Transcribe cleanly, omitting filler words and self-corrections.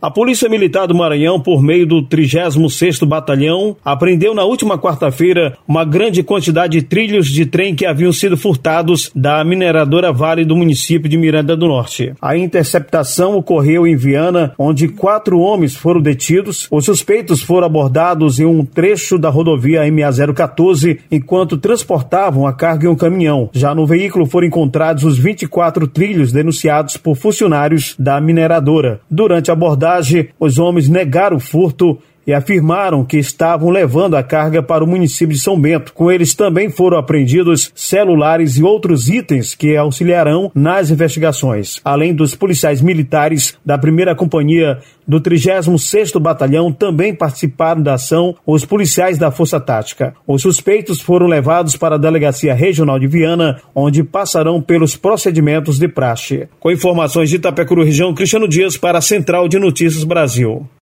A Polícia Militar do Maranhão, por meio do 36º Batalhão, apreendeu na última quarta-feira uma grande quantidade de trilhos de trem que haviam sido furtados da mineradora Vale do município de Miranda do Norte. A interceptação ocorreu em Viana, onde 4 homens foram detidos. Os suspeitos foram abordados em um trecho da rodovia MA-014 enquanto transportavam a carga em um caminhão. Já no veículo foram encontrados os 24 trilhos denunciados por funcionários da mineradora. Durante a abordagem, os homens negaram o furto e afirmaram que estavam levando a carga para o município de São Bento. Com eles também foram apreendidos celulares e outros itens que auxiliarão nas investigações. Além dos policiais militares da 1ª Companhia do 36º Batalhão, também participaram da ação os policiais da Força Tática. Os suspeitos foram levados para a Delegacia Regional de Viana, onde passarão pelos procedimentos de praxe. Com informações de Itapecuru, região, Cristiano Dias para a Central de Notícias Brasil.